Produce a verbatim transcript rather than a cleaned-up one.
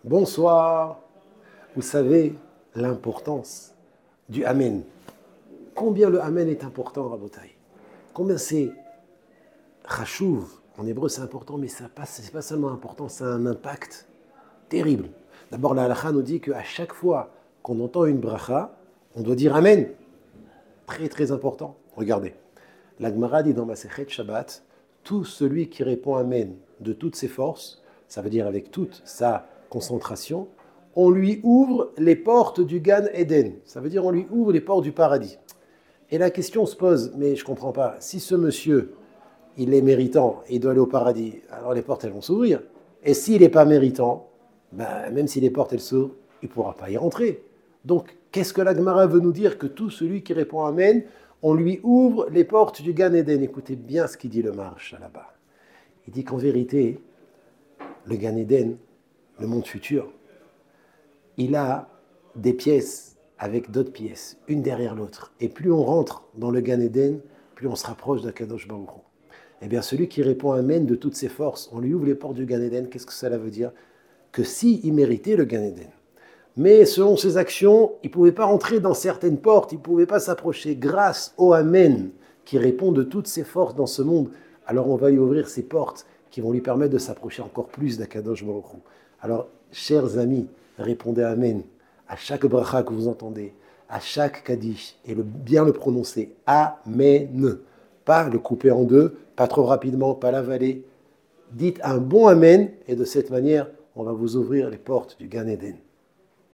Bonsoir. Vous savez l'importance du Amen. Combien le Amen est important, Rabotai. Combien c'est chachouv. En hébreu, c'est important, mais ce n'est pas, pas seulement important, ça a un impact terrible. D'abord, la halakha nous dit qu'à chaque fois qu'on entend une bracha, on doit dire Amen. Très, très important. Regardez. La Gemara dit dans Masechet Shabbat, tout celui qui répond Amen de toutes ses forces, ça veut dire avec toute sa concentration, on lui ouvre les portes du Gan Eden. Ça veut dire on lui ouvre les portes du paradis. Et la question se pose, mais je ne comprends pas, si ce monsieur, il est méritant et il doit aller au paradis, alors les portes elles vont s'ouvrir. Et s'il n'est pas méritant, ben, même si les portes elles s'ouvrent, il ne pourra pas y rentrer. Donc, qu'est-ce que la Gemara veut nous dire? Que tout celui qui répond Amen, on lui ouvre les portes du Gan Eden. Écoutez bien ce qu'il dit le Maharsha là-bas. Il dit qu'en vérité, le Gan Eden, le monde futur, il a des pièces avec d'autres pièces, une derrière l'autre. Et plus on rentre dans le Gan Eden, plus on se rapproche d'Akadosh Baruch Hu. Eh bien, celui qui répond Amen de toutes ses forces, on lui ouvre les portes du Gan Eden. Qu'est-ce que cela veut dire? Que s'il méritait le Gan Eden, mais selon ses actions, il ne pouvait pas rentrer dans certaines portes, il ne pouvait pas s'approcher. Grâce au Amen qui répond de toutes ses forces dans ce monde, alors on va lui ouvrir ces portes qui vont lui permettre de s'approcher encore plus d'Akadosh Baruch Hu. Alors, chers amis, répondez Amen à chaque bracha que vous entendez, à chaque kaddish, et le, bien le prononcer. Amen. Pas le couper en deux, pas trop rapidement, pas l'avaler. Dites un bon Amen, et de cette manière, on va vous ouvrir les portes du Gan Eden.